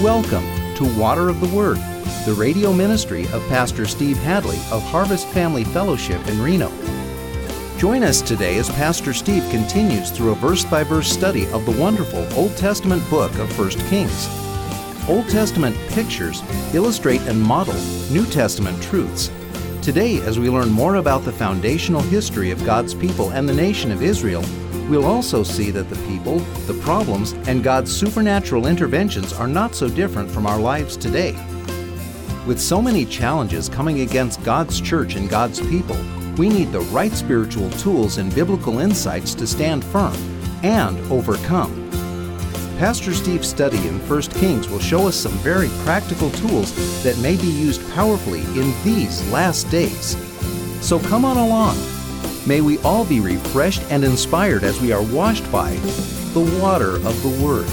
Welcome to Water of the Word, the radio ministry of Pastor Steve Hadley of Harvest Family Fellowship in Reno. Join us today as Pastor Steve continues through a verse-by-verse study of the wonderful Old Testament book of 1 Kings. Old Testament pictures illustrate and model New Testament truths. Today, as we learn more about the foundational history of God's people and the nation of Israel, we'll also see that the people, the problems, and God's supernatural interventions are not so different from our lives today. With so many challenges coming against God's church and God's people, we need the right spiritual tools and biblical insights to stand firm and overcome. Pastor Steve's study in 1 Kings will show us some very practical tools that may be used powerfully in these last days. So come on along. May we all be refreshed and inspired as we are washed by the water of the Word.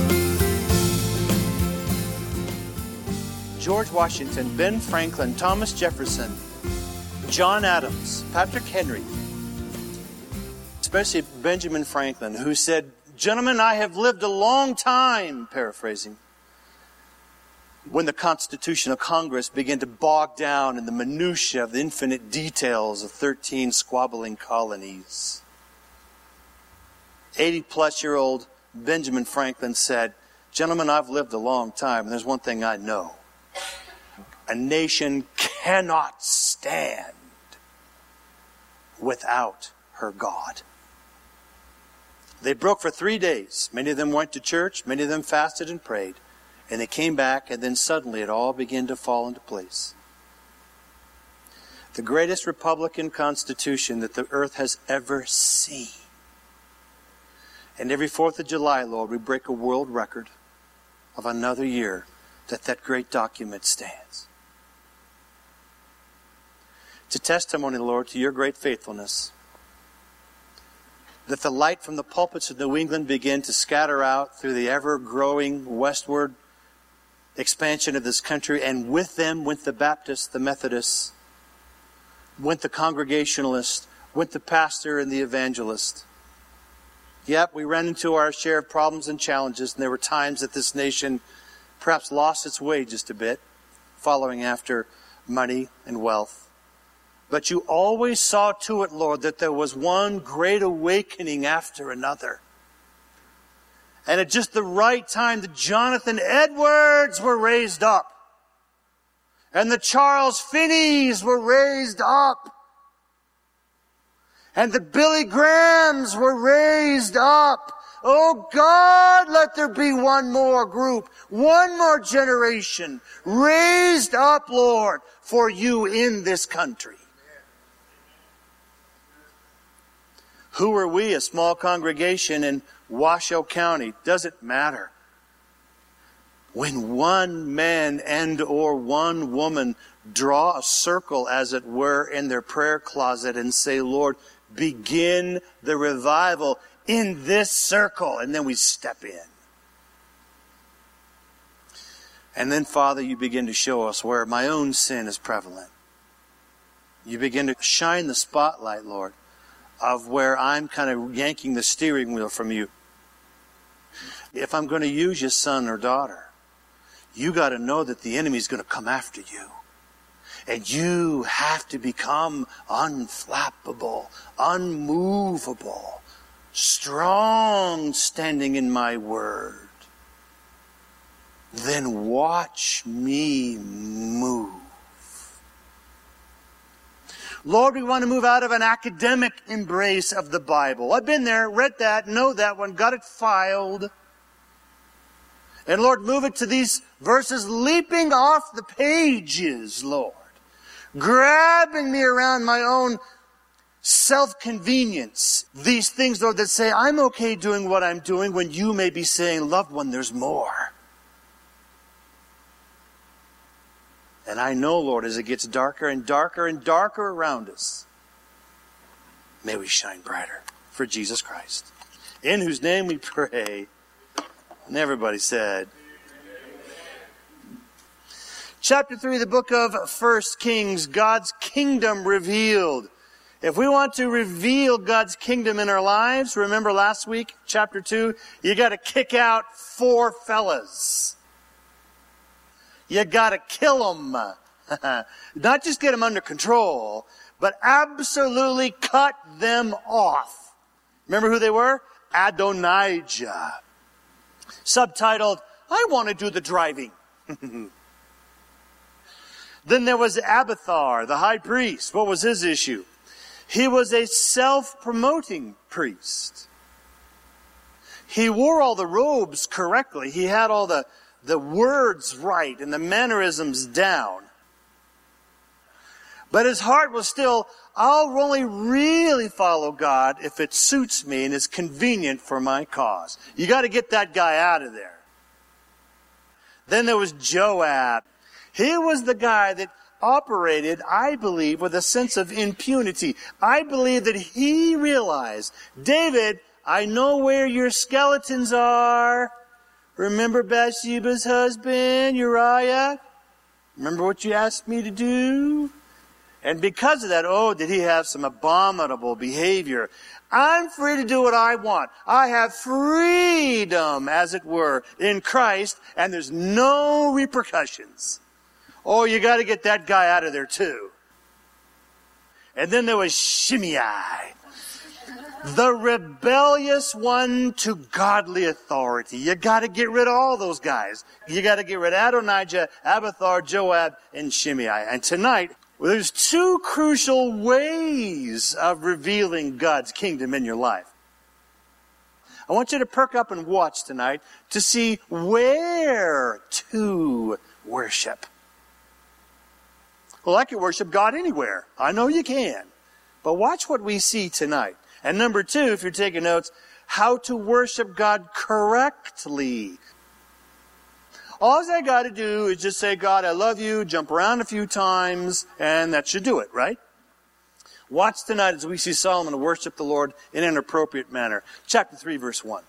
George Washington, Ben Franklin, Thomas Jefferson, John Adams, Patrick Henry, especially Benjamin Franklin, who said, "Gentlemen, I have lived a long time," paraphrasing, when the Constitutional Congress began to bog down in the minutiae of the infinite details of 13 squabbling colonies. 80-plus-year-old Benjamin Franklin said, "Gentlemen, I've lived a long time, and there's one thing I know. A nation cannot stand without her God." They broke for 3 days. Many of them went to church. Many of them fasted and prayed. And they came back, and then suddenly it all began to fall into place. The greatest Republican Constitution that the earth has ever seen. And every 4th of July, Lord, we break a world record of another year that great document stands. It's a testimony, Lord, to your great faithfulness, that the light from the pulpits of New England began to scatter out through the ever-growing westward expansion of this country, and with them went the Baptists, the Methodists, went the Congregationalists, went the pastor and the evangelist. Yep, we ran into our share of problems and challenges, and there were times that this nation perhaps lost its way just a bit, following after money and wealth. But you always saw to it, Lord, that there was one great awakening after another. And at just the right time, the Jonathan Edwards were raised up. And the Charles Finneys were raised up. And the Billy Grahams were raised up. Oh God, let there be one more group, one more generation raised up, Lord, for you in this country. Who are we, a small congregation in Washoe County? Doesn't matter. When one man and or one woman draw a circle, as it were, in their prayer closet and say, "Lord, begin the revival in this circle," and then we step in. And then, Father, you begin to show us where my own sin is prevalent. You begin to shine the spotlight, Lord, of where I'm kind of yanking the steering wheel from you. If I'm going to use your son or daughter, you got to know that the enemy's going to come after you. And you have to become unflappable, unmovable, strong standing in my word. Then watch me move. Lord, we want to move out of an academic embrace of the Bible. I've been there, read that, know that one, got it filed. And Lord, move it to these verses leaping off the pages, Lord. Grabbing me around my own self-convenience. These things, Lord, that say, I'm okay doing what I'm doing, when you may be saying, loved one, there's more. And I know, Lord, as it gets darker and darker and darker around us, may we shine brighter for Jesus Christ, in whose name we pray. And everybody said, Chapter 3, the book of 1 Kings, God's kingdom revealed. If we want to reveal God's kingdom in our lives, remember last week, chapter 2, you got to kick out 4 fellas. You got to kill them. Not just get them under control, but absolutely cut them off. Remember who they were? Adonijah. Subtitled, I want to do the driving. Then there was Abiathar, the high priest. What was his issue? He was a self-promoting priest. He wore all the robes correctly. He had all the words right and the mannerisms down. But his heart was still, I'll only really follow God if it suits me and is convenient for my cause. You got to get that guy out of there. Then there was Joab. He was the guy that operated, I believe, with a sense of impunity. I believe that he realized, David, I know where your skeletons are. Remember Bathsheba's husband, Uriah? Remember what you asked me to do? And because of that, did he have some abominable behavior. I'm free to do what I want. I have freedom, as it were, in Christ, and there's no repercussions. You got to get that guy out of there too. And then there was Shimei, the rebellious one to godly authority. You got to get rid of all those guys. You got to get rid of Adonijah, Abiathar, Joab, and Shimei. And tonight, there's two crucial ways of revealing God's kingdom in your life. I want you to perk up and watch tonight to see where to worship. Well, I can worship God anywhere. I know you can. But watch what we see tonight. And number two, if you're taking notes, how to worship God correctly. All I got to do is just say, God, I love you, jump around a few times, and that should do it, right? Watch tonight as we see Solomon worship the Lord in an appropriate manner. Chapter 3, verse 1.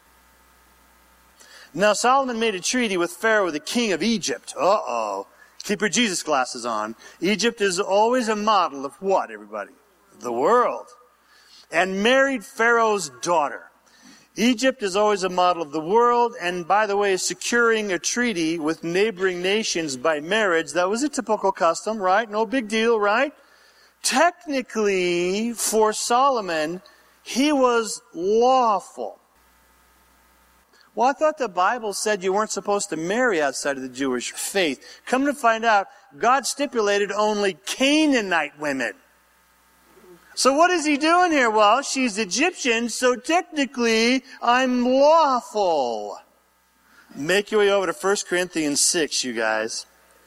Now Solomon made a treaty with Pharaoh, the king of Egypt. Keep your Jesus glasses on. Egypt is always a model of what, everybody? The world. And married Pharaoh's daughter. Egypt is always a model of the world, and by the way, securing a treaty with neighboring nations by marriage, that was a typical custom, right? No big deal, right? Technically, for Solomon, he was lawful. Well, I thought the Bible said you weren't supposed to marry outside of the Jewish faith. Come to find out, God stipulated only Canaanite women. So what is he doing here? Well, she's Egyptian, so technically I'm lawful. Make your way over to 1 Corinthians 6, you guys.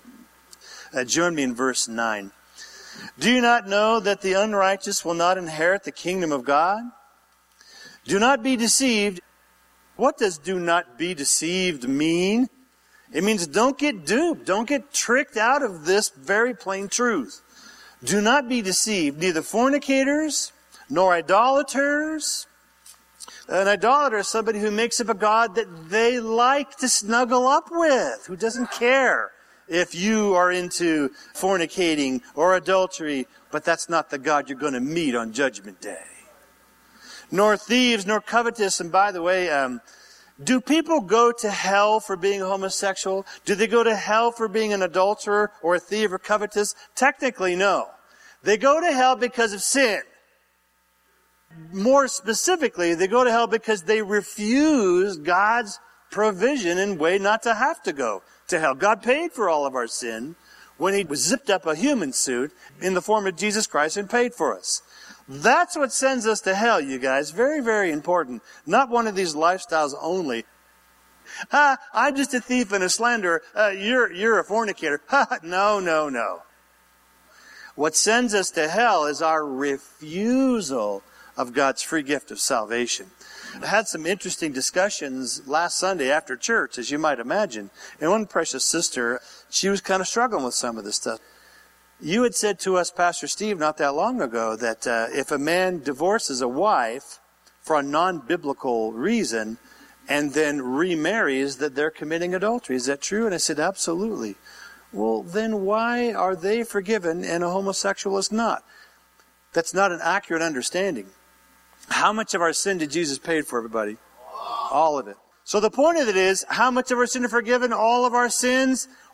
Join me in verse 9. Do you not know that the unrighteous will not inherit the kingdom of God? Do not be deceived. What does do not be deceived mean? It means don't get duped. Don't get tricked out of this very plain truth. Do not be deceived, neither fornicators, nor idolaters. An idolater is somebody who makes up a god that they like to snuggle up with, who doesn't care if you are into fornicating or adultery, but that's not the God you're going to meet on Judgment Day. Nor thieves, nor covetous. And by the way, do people go to hell for being homosexual? Do they go to hell for being an adulterer or a thief or covetous? Technically, no. They go to hell because of sin. More specifically, they go to hell because they refuse God's provision and way not to have to go to hell. God paid for all of our sin when He zipped up a human suit in the form of Jesus Christ and paid for us. That's what sends us to hell, you guys. Very, very important. Not one of these lifestyles only. I'm just a thief and a slanderer. You're a fornicator. No. What sends us to hell is our refusal of God's free gift of salvation. I had some interesting discussions last Sunday after church, as you might imagine. And one precious sister, she was kind of struggling with some of this stuff. You had said to us, Pastor Steve, not that long ago, that if a man divorces a wife for a non-biblical reason and then remarries, that they're committing adultery. Is that true? And I said, absolutely. Well, then why are they forgiven and a homosexual is not? That's not an accurate understanding. How much of our sin did Jesus pay for, everybody? All of it. So the point of it is, how much of our sin are forgiven? All of our sins?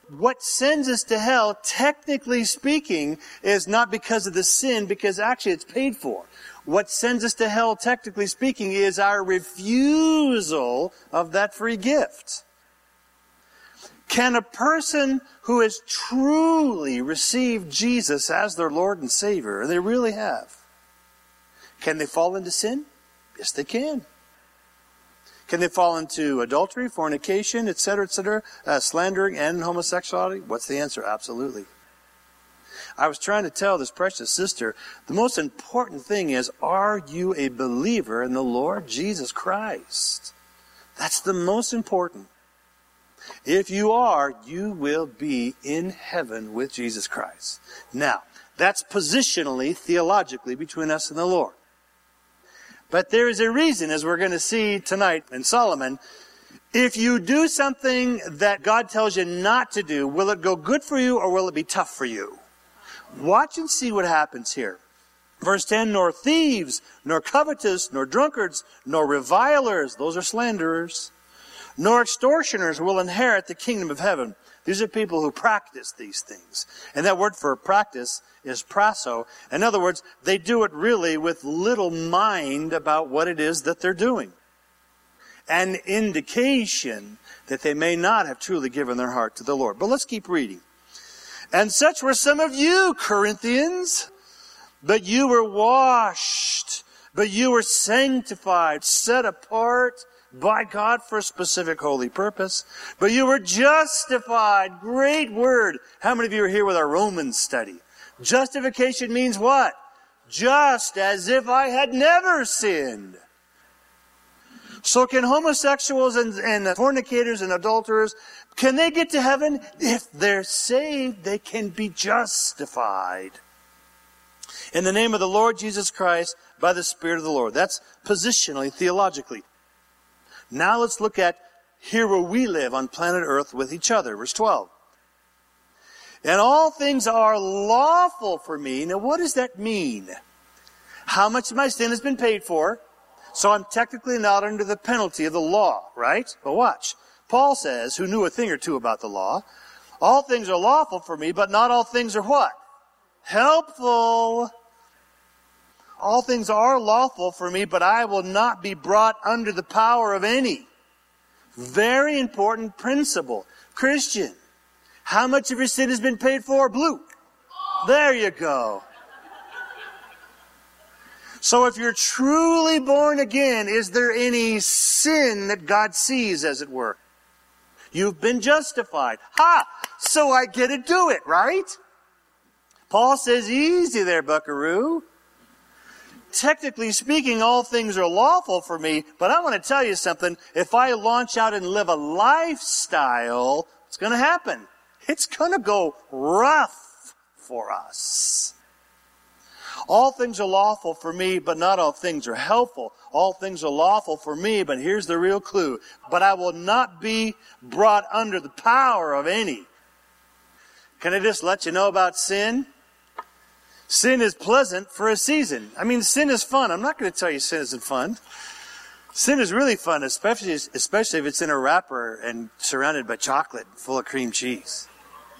what sends us to hell, technically speaking, is not because of the sin, because actually it's paid for. What sends us to hell, technically speaking, is our refusal of that free gift. Can a person who has truly received Jesus as their Lord and Savior, and they really have, can they fall into sin? Yes, they can. Can they fall into adultery, fornication, etc., slandering, and homosexuality? What's the answer? Absolutely. I was trying to tell this precious sister, the most important thing is, are you a believer in the Lord Jesus Christ? That's the most important. If you are, you will be in heaven with Jesus Christ. Now, that's positionally, theologically, between us and the Lord. But there is a reason, as we're going to see tonight in Solomon, if you do something that God tells you not to do, will it go good for you or will it be tough for you? Watch and see what happens here. Verse 10, nor thieves, nor covetous, nor drunkards, nor revilers, those are slanderers, nor extortioners will inherit the kingdom of heaven. These are people who practice these things. And that word for practice is praso. In other words, they do it really with little mind about what it is that they're doing. An indication that they may not have truly given their heart to the Lord. But let's keep reading. And such were some of you, Corinthians, but you were washed, but you were sanctified, set apart by God for a specific holy purpose. But you were justified. Great word. How many of you are here with our Romans study? Justification means what? Just as if I had never sinned. So can homosexuals and fornicators and adulterers, can they get to heaven? If they're saved, they can be justified. In the name of the Lord Jesus Christ, by the Spirit of the Lord. That's positionally, theologically. Now let's look at here where we live on planet Earth with each other. Verse 12. And all things are lawful for me. Now what does that mean? How much of my sin has been paid for? So I'm technically not under the penalty of the law, right? But watch. Paul says, who knew a thing or two about the law, all things are lawful for me, but not all things are what? Helpful. All things are lawful for me, but I will not be brought under the power of any. Very important principle. Christian, how much of your sin has been paid for? Blue. There you go. So if you're truly born again, is there any sin that God sees, as it were? You've been justified. So I get to do it, right? Paul says, easy there, buckaroo. Technically speaking, all things are lawful for me, but I want to tell you something. If I launch out and live a lifestyle, what's going to happen? It's going to go rough for us. All things are lawful for me, but not all things are helpful. All things are lawful for me, but here's the real clue. But I will not be brought under the power of any. Can I just let you know about sin? Sin is pleasant for a season. I mean, sin is fun. I'm not going to tell you sin isn't fun. Sin is really fun, especially if it's in a wrapper and surrounded by chocolate full of cream cheese.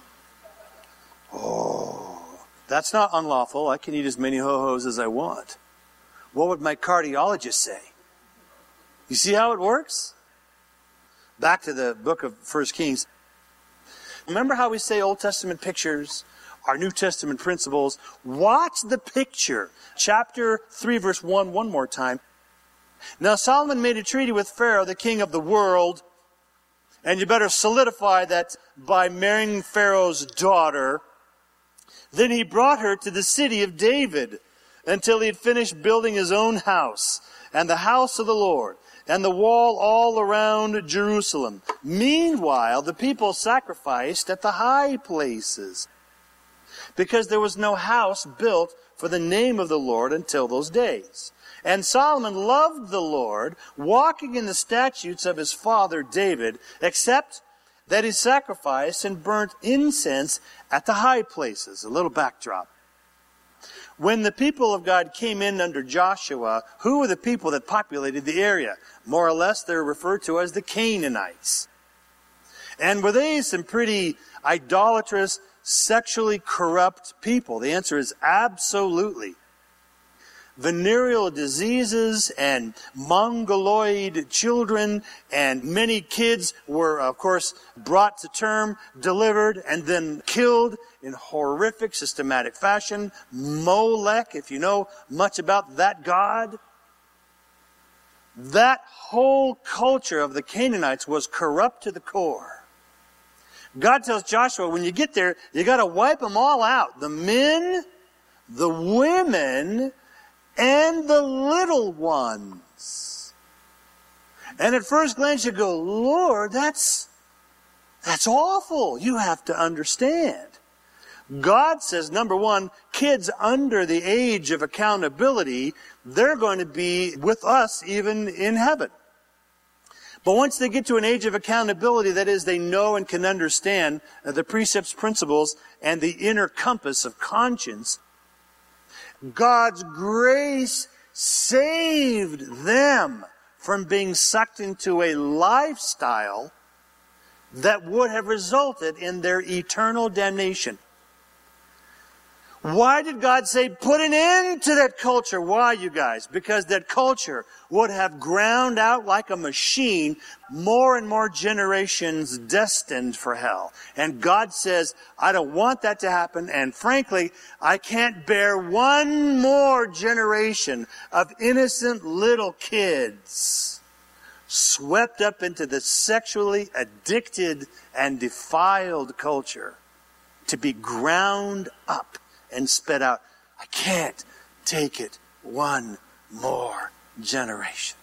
Oh, that's not unlawful. I can eat as many ho-hos as I want. What would my cardiologist say? You see how it works? Back to the book of 1 Kings. Remember how we say Old Testament pictures are New Testament principles? Watch the picture. Chapter 3, verse 1, one more time. Now Solomon made a treaty with Pharaoh, the king of the world, and you better solidify that by marrying Pharaoh's daughter. Then he brought her to the city of David until he had finished building his own house and the house of the Lord and the wall all around Jerusalem. Meanwhile, the people sacrificed at the high places because there was no house built for the name of the Lord until those days. And Solomon loved the Lord, walking in the statutes of his father David, except that he sacrificed and burnt incense at the high places. A little backdrop. When the people of God came in under Joshua, who were the people that populated the area? More or less, they're referred to as the Canaanites. And were they some pretty idolatrous, sexually corrupt people? The answer is absolutely. Venereal diseases and mongoloid children, and many kids were, of course, brought to term, delivered, and then killed in horrific, systematic fashion. Molech, if you know much about that god. That whole culture of the Canaanites was corrupt to the core. God tells Joshua, when you get there, you got to wipe them all out. The men, the women, and the little ones. And at first glance you go, Lord, that's awful. You have to understand. God says, number one, kids under the age of accountability, they're going to be with us even in heaven. But once they get to an age of accountability, that is, they know and can understand the precepts, principles, and the inner compass of conscience, God's grace saved them from being sucked into a lifestyle that would have resulted in their eternal damnation. Why did God say, put an end to that culture? Why, you guys? Because that culture would have ground out like a machine more and more generations destined for hell. And God says, I don't want that to happen. And frankly, I can't bear one more generation of innocent little kids swept up into the sexually addicted and defiled culture to be ground up and sped out. I can't take it one more generation.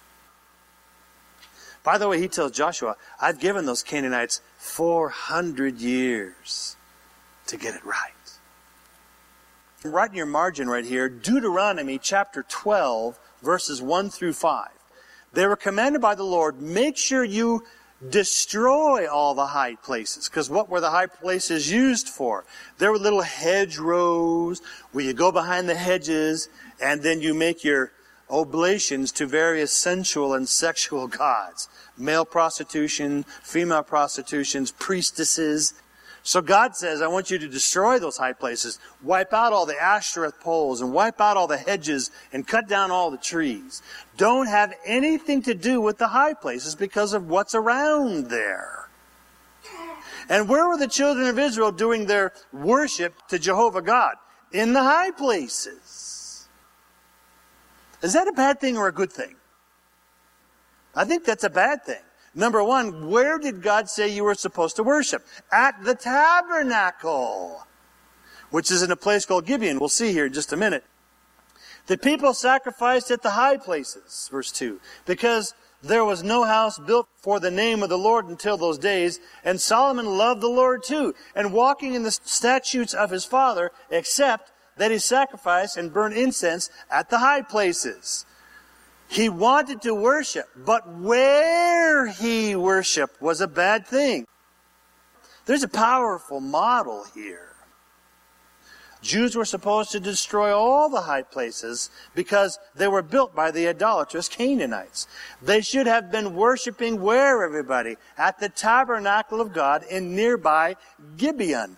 By the way, he tells Joshua, I've given those Canaanites 400 years to get it right. Right in your margin right here, Deuteronomy chapter 12, verses 1 through 5. They were commanded by the Lord, make sure you destroy all the high places. Because what were the high places used for? There were little hedgerows where you go behind the hedges and then you make your oblations to various sensual and sexual gods. Male prostitution, female prostitutions, priestesses. So God says, I want you to destroy those high places. Wipe out all the Ashereth poles and wipe out all the hedges and cut down all the trees. Don't have anything to do with the high places because of what's around there. And where were the children of Israel doing their worship to Jehovah God? In the high places. Is that a bad thing or a good thing? I think that's a bad thing. Number one, where did God say you were supposed to worship? At the tabernacle, which is in a place called Gibeon. We'll see here in just a minute. The people sacrificed at the high places, verse 2, because there was no house built for the name of the Lord until those days, and Solomon loved the Lord too, and walking in the statutes of his father, except that he sacrificed and burned incense at the high places. He wanted to worship, but where he worshiped was a bad thing. There's a powerful model here. Jews were supposed to destroy all the high places because they were built by the idolatrous Canaanites. They should have been worshiping where, everybody? At the tabernacle of God in nearby Gibeon.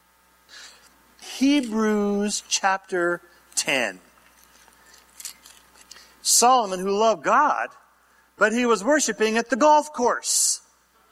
Hebrews chapter 10. Solomon, who loved God, but he was worshiping at the golf course.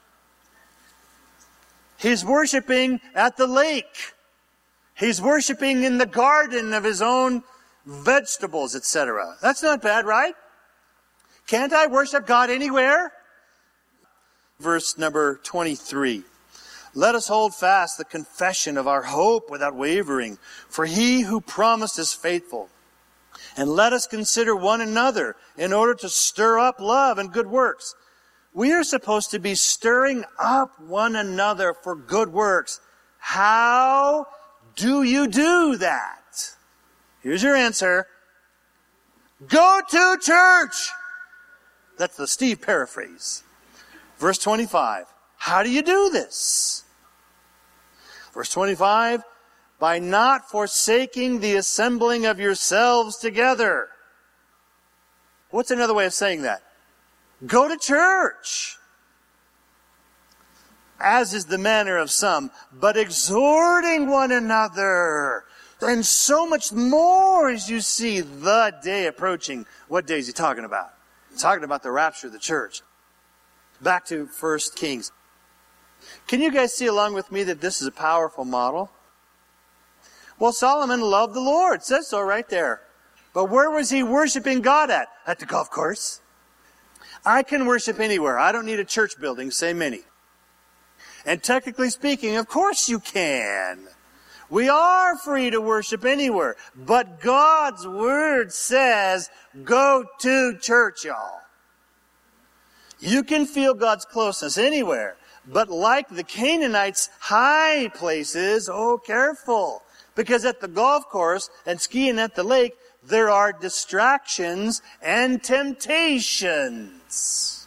He's worshiping at the lake. He's worshiping in the garden of his own vegetables, etc. That's not bad, right? Can't I worship God anywhere? Verse number 23. Let us hold fast the confession of our hope without wavering, for he who promised is faithful. And let us consider one another in order to stir up love and good works. We are supposed to be stirring up one another for good works. How do you do that? Here's your answer. Go to church. That's the Steve paraphrase. Verse 25. How do you do this? Verse 25. By not forsaking the assembling of yourselves together. What's another way of saying that? Go to church. as is the manner of some, but exhorting one another. And so much more as you see the day approaching. What day is he talking about? He's talking about the rapture of the church. Back to 1 Kings. Can you guys see along with me that this is a powerful model? Well, Solomon loved the Lord. It says so right there. But where was he worshiping God at? At the golf course. I can worship anywhere. I don't need a church building, say many. And technically speaking, of course you can. We are free to worship anywhere. But God's Word says, go to church, y'all. You can feel God's closeness anywhere. But like the Canaanites' high places, oh, careful. Because at the golf course and skiing at the lake, there are distractions and temptations.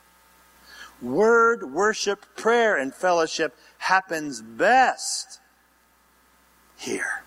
Word, worship, prayer, and fellowship happens best here.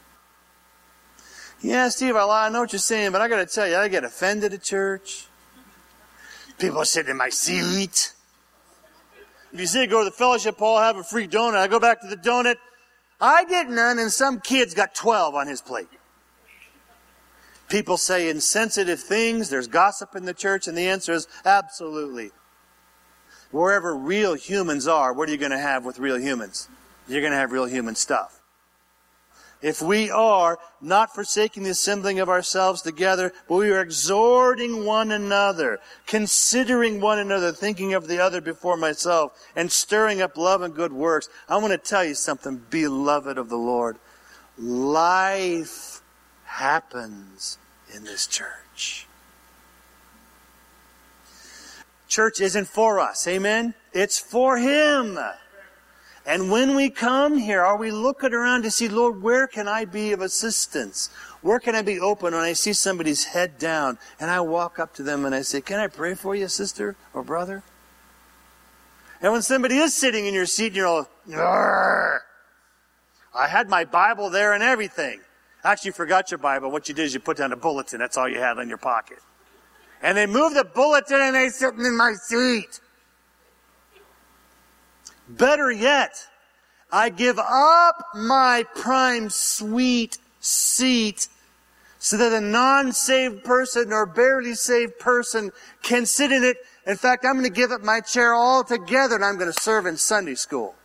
Yeah, Steve, I know what you're saying, but I got to tell you, I get offended at church. People are sitting in my seat. If you say go to the fellowship hall, have a free donut, I go back to the donut. I get none, and some kid's got 12 on his plate. People say insensitive things. There's gossip in the church, and the answer is absolutely. Wherever real humans are, what are you going to have with real humans? You're going to have real human stuff. If we are not forsaking the assembling of ourselves together, but we are exhorting one another, considering one another, thinking of the other before myself, and stirring up love and good works. I want to tell you something, beloved of the Lord. Life happens in this church. Church isn't for us, amen? It's for Him. And when we come here, are we looking around to see, Lord, where can I be of assistance? Where can I be open when I see somebody's head down and I walk up to them and I say, can I pray for you, sister or brother? And when somebody is sitting in your seat and you're all, "Arr, I had my Bible there and everything." Actually, you forgot your Bible. What you did is you put down a bulletin. That's all you had in your pocket. And they move the bulletin and they're sitting in my seat. Better yet, I give up my prime suite seat so that a non-saved person or barely saved person can sit in it. In fact, I'm going to give up my chair altogether and I'm going to serve in Sunday school.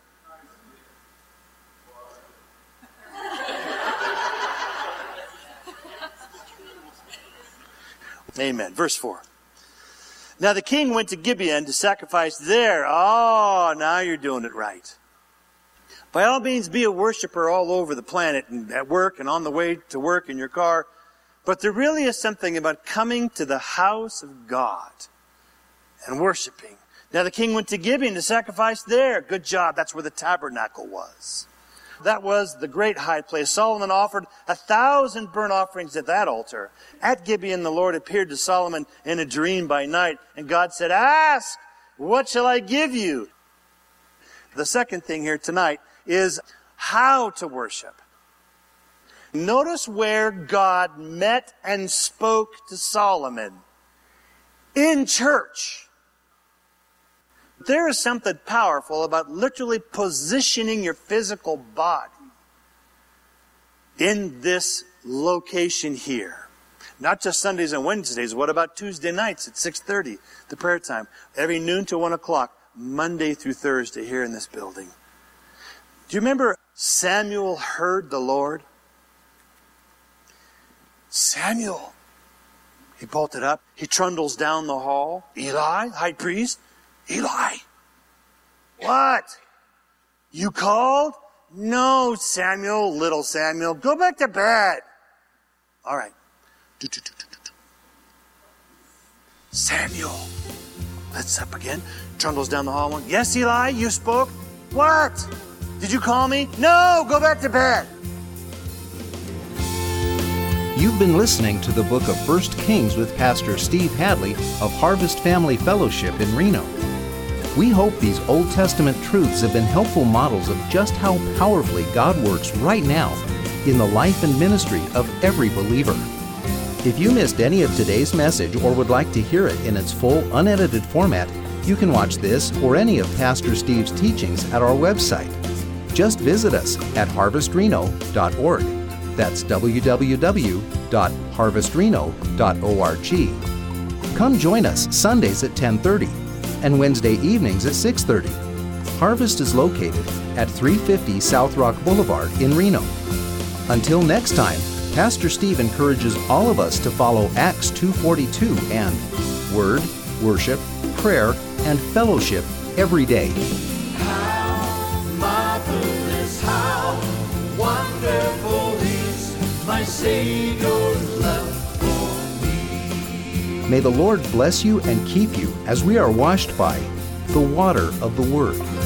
Amen. Verse 4. Now the king went to Gibeon to sacrifice there. Oh, now you're doing it right. By all means, be a worshiper all over the planet and at work and on the way to work in your car. But there really is something about coming to the house of God and worshiping. Now the king went to Gibeon to sacrifice there. Good job. That's where the tabernacle was. That was the great high place. Solomon offered 1,000 burnt offerings at that altar. At Gibeon, the Lord appeared to Solomon in a dream by night. And God said, ask, what shall I give you? The second thing here tonight is how to worship. Notice where God met and spoke to Solomon. In church. There is something powerful about literally positioning your physical body in this location here. Not just Sundays and Wednesdays. What about Tuesday nights at 6:30, the prayer time? Every noon to 1 o'clock, Monday through Thursday here in this building. Do you remember Samuel heard the Lord? Samuel. He bolted up. He trundles down the hall. Eli, high priest. Eli, what? You called? No, Samuel, little Samuel. Go back to bed. All right. Samuel. That's up again. Trundles down the hall. Yes, Eli, you spoke? What? Did you call me? No, go back to bed. You've been listening to the book of 1 Kings with Pastor Steve Hadley of Harvest Family Fellowship in Reno. We hope these Old Testament truths have been helpful models of just how powerfully God works right now in the life and ministry of every believer. If you missed any of today's message or would like to hear it in its full, unedited format, You can watch this or any of Pastor Steve's teachings at our website. Just visit us at harvestreno.org. That's www.harvestreno.org. Come join us Sundays at 10:30 and Wednesday evenings at 6:30. Harvest is located at 350 South Rock Boulevard in Reno. Until next time, Pastor Steve encourages all of us to follow Acts 2:42 and Word, Worship, Prayer, and Fellowship every day. How marvelous, how wonderful is my Savior's love for me. May the Lord bless you and keep you as we are washed by the water of the Word.